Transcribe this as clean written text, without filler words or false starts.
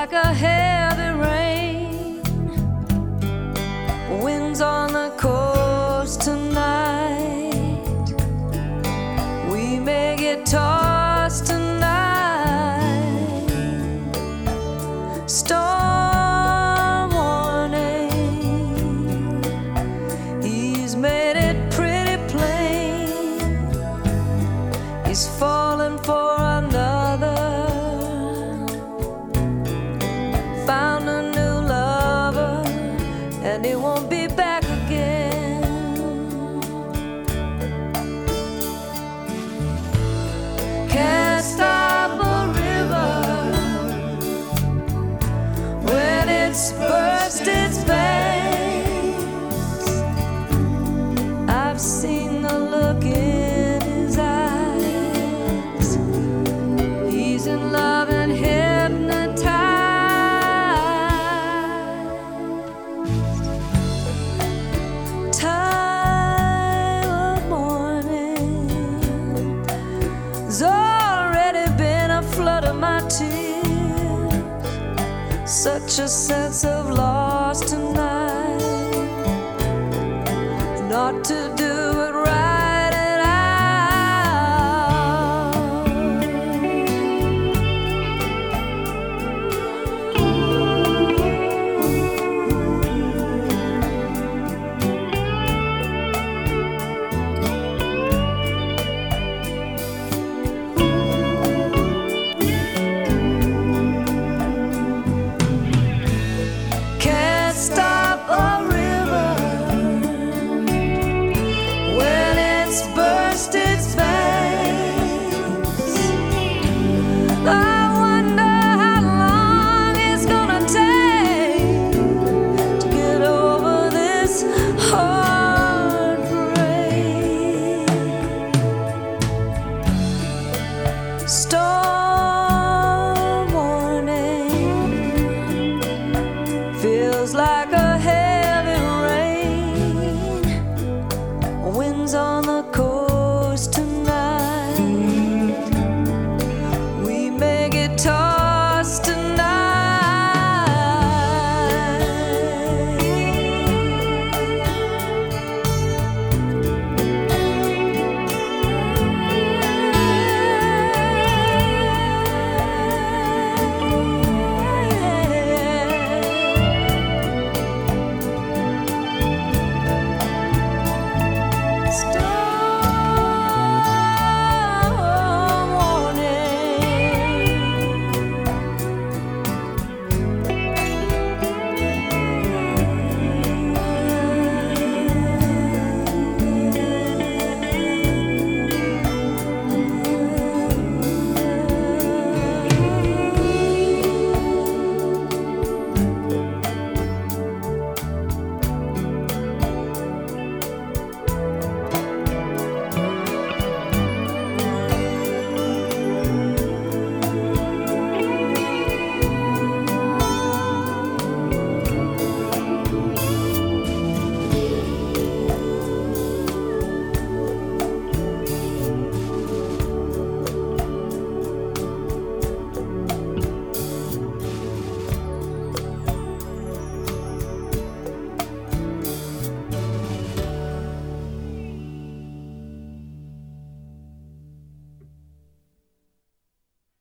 like a heavy rain. Winds on the coast tonight. We may get tossed tonight. Storm warning. He's made it pretty plain. He's falling for another. Found a new lover, and he won't be back again. Can't stop a river when it's burst its banks. I've seen the look in his eyes. He's in love and hypnotized. Time of morning has already been a flood of my tears. Such a sense of loss tonight. Not to do it right at Can't stop a river when it's burst its banks. I wonder how long it's gonna take to get over this heartbreak.